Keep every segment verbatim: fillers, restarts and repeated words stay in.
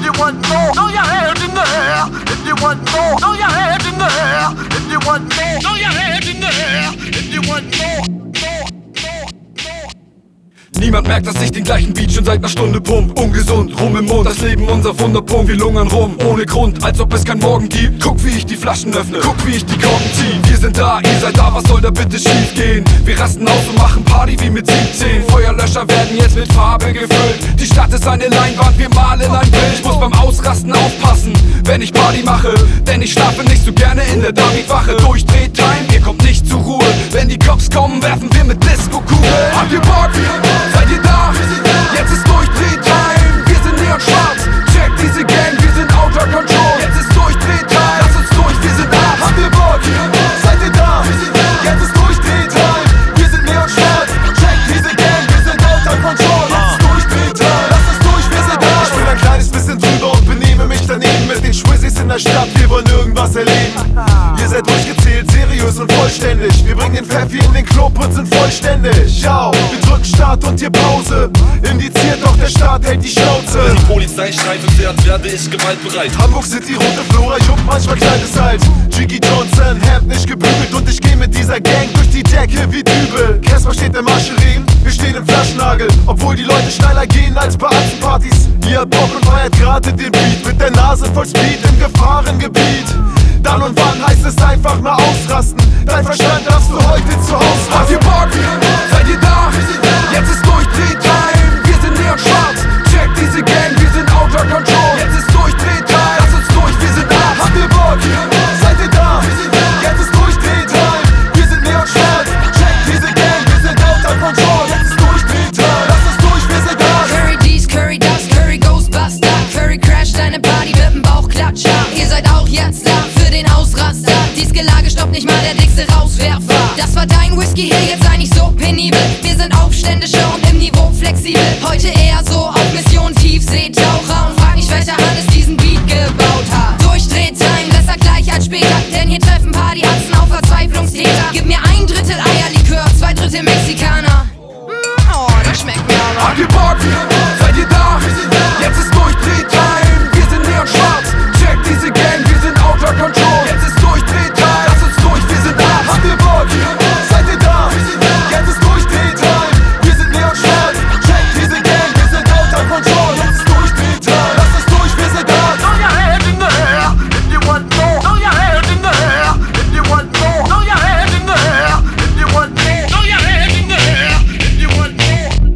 you want more, throw your hands in the air. If you want more, throw your hands in the air. If you want more, throw your hands in the air. If you want more, more, more, more. Niemand merkt, dass ich den gleichen Beat schon seit ner Stunde pump. Ungesund, rum im Mund, das Leben unser Wunderpunkt. Wir lungern rum, ohne Grund, als ob es kein Morgen gibt. Guck, wie ich die Flaschen öffne, guck, wie ich die Korken zieh. Wir sind da, ihr seid da, was soll da bitte schief gehen? Wir rasten aus und machen Party wie mit siebzehn. Feuerlöscher werden jetzt mit Farbe gefüllt. Die Stadt ist eine Leinwand, wir malen ein Bild. Ich muss beim Ausrasten aufpassen, wenn ich Party mache, denn ich schlafe nicht so gerne in der Davidwache. Durchdrehtime, ihr kommt nicht zur Ruhe. Wenn die Cops kommen, werfen wir mit Disco-Kugeln. Habt ihr Bock? Seid ihr da? Jetzt ist Durchdrehtime. Wir sind neonschwarz. Check diese Gang, wir sind outer control. Jetzt ist Durchdrehtime. Lass uns durch, wir sind da. Habt ihr Bock? Seid ihr da? Jetzt ist Durchdrehtime. Wir sind neonschwarz. Check diese Gang, wir sind outer control. Jetzt ist Durchdrehtime. Lass uns durch, wir sind da. Ich bin ein kleines bisschen drüber und benehme mich daneben mit den Schwizzis in der Stadt. Wir wollen irgendwas erleben. Ihr seid durchgezählt, seriös und vollständig. Wir bringen den Pfeffi in den Club und sind vollständig. Ja, wir drücken Start und hier Pause. Indiziert, doch der Staat hält die Schnauze. Wenn die Polizeistreife fährt, werde ich gewaltbereit. Hamburg City, rote Flora, juckt manchmal kleines halt. Jiggy Johnson, Hemd nicht gebügelt und ich geh mit dieser Gang durch die Decke wie Dübel. Casper steht im Mascherin, wir stehen im Flaschennagel. Obwohl die Leute schneller gehen als bei Partys. Ihr habt Bock und feiert gerade den Beat mit der Nase voll Speed im Gefahrengebiet. Dann und wann heißt es einfach mal ausrasten. Dein Verstand darfst du heute zu Hause lassen. Habt ihr Bock? Seid ihr da? Jetzt ist Durchdrehtime. Wir sind neonschwarz. Check diese Gang, wir sind outer control. Jetzt ist Durchdrehtime. Lass uns durch, wir sind da. Habt ihr Bock? Seid ihr da? Jetzt ist Durchdrehtime. Wir sind neonschwarz. Check diese Gang, wir sind outer control. Jetzt ist Durchdrehtime. Lass uns durch, wir sind da. Curry dies, Curry das, Curry Ghostbuster. Curry crasht deine Party mit dem Bauchklatscher. Ihr seid auch jetzt da für den Ausraster. Dies Gelage stoppt nicht mal der dickste Rauswerfer. Das war dein Whisky hier, jetzt sei nicht so penibel. Wir sind Aufständische und im Niveau flexibel. Heute eher so auf Mission Tiefseetaucher. Und frag nicht, welcher Hannes diesen Beat gebaut hat. Durchdrehtime, besser gleich als später. Denn hier treffen Partyatzen auf Verzweiflungstäter. Gib mir ein Drittel Eierlikör, zwei Drittel Mexikaner. Mm, oh, das schmeckt mir aber. Habt ihr Bock? Seid ihr da? Jetzt ist Durchdrehtime. Wir sind neonschwarz. Check diese Gang, wir sind outer control. Jetzt ist Durchdrehtime. Lass uns durch, wir sind da. Habt ihr Bock? Seid ihr da? Jetzt ist Durchdrehtime. Wir sind neonschwarz. Check diese Gang, wir sind outer control. Jetzt ist Durchdrehtime. Lass uns durch, wir sind da. Throw your hands in the air. If you want more, throw your hands in the air. If you want more, throw your hands in the air. If you want more, throw your hands in the air. If you want more.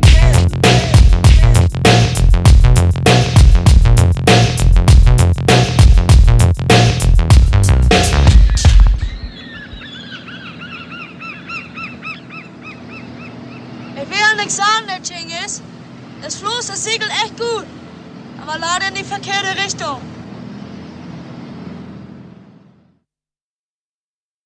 Ich will ja nichts sagen, der Chingis. Das Floß, das segelt echt gut. Aber leider in die verkehrte Richtung.